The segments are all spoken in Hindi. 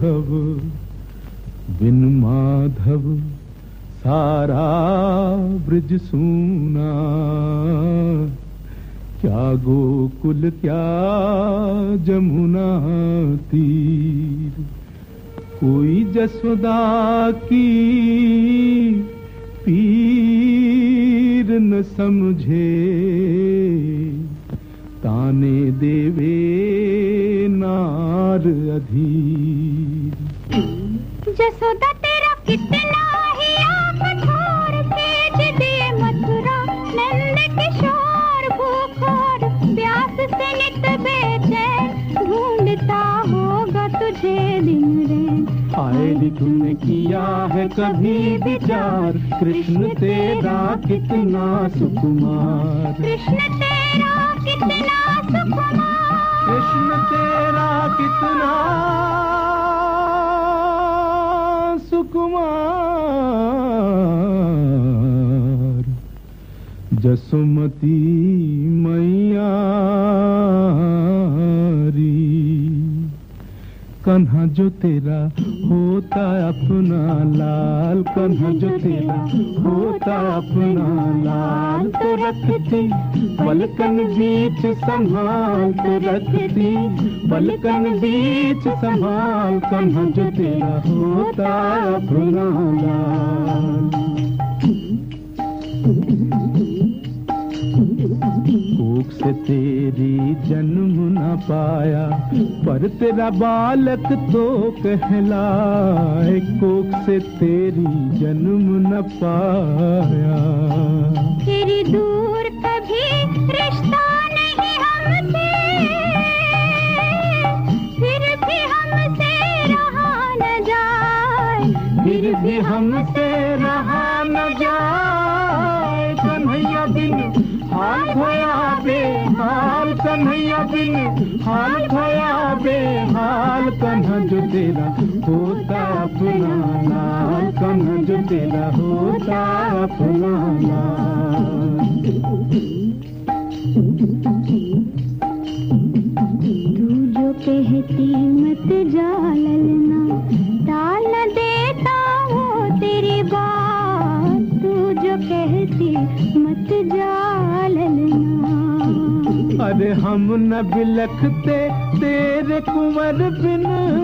राघव बिन माधव सारा ब्रज सूना, क्या गोकुल क्या जमुना तीर। कोई जसोदा की पीर न समझे, ताने देवे नार अधीर। जसोदा तेरा कितना ही आप छोड़, भेज दे मथुरा नंद किशोर भूखोर। प्यास से नित बेचैन ढूंढता होगा तुझे दिन रैन। हाय रे तूने किया है कभी विचार, कृष्ण तेरा कितना सुकुमार। कृष्ण तेरा कितना सुकुमार। कृष्ण तेरा कितना सुकुमार। जसुमती मैया री, कन्हा जो तेरा होता अपना लाल। कन्हा जो तेरा होता अपना लाल, तो रखती पलकन बीच संभाल। तो रखती पलकन बीच संभाल, कन्हा जो तेरा होता अपना लाल। कोख से तेरी जन्म न पाया, पर तेरा बालक तो कहलाए। कोख से तेरी जन्म न पाया, तेरी दूर कभी रिश्ता नहीं हमसे, फिर भी हमसे रहा न जाए। फिर भी हमसे रहा न जाए। कन्हैया बिन हाल खोया बेहाल, कन्हैया बिन हाल खोया बेहाल। कन्हा जो तेरा होता अपना लाल, कन्हा जो तेरा होता अपना लाल। तू जो कहती मत जा ललना, टाल न देता वो तेरी बात। तू जो कहती मत जा ललना। अरे हम न बिलखते तेरे कुंवर बिन,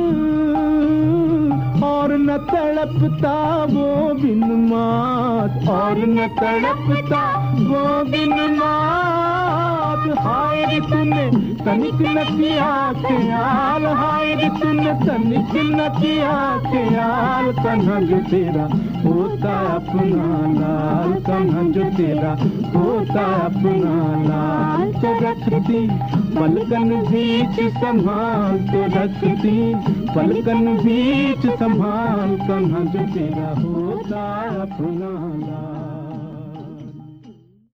और न तड़पता वो बिन मात। और न तड़पता वो बिन मात। हाय रे तूने तनिक न किया ख्याल, हाय रे तूने तनिक न किया ख्याल। कन्हा जो तेरा होता अपना लाल, कन्हा जो तेरा होता अपना लाल। तो रखती पलकन बीच संभाल। तो रखती पलकन बीच संभाल, कन्हा जो तेरा होता अपना लाल।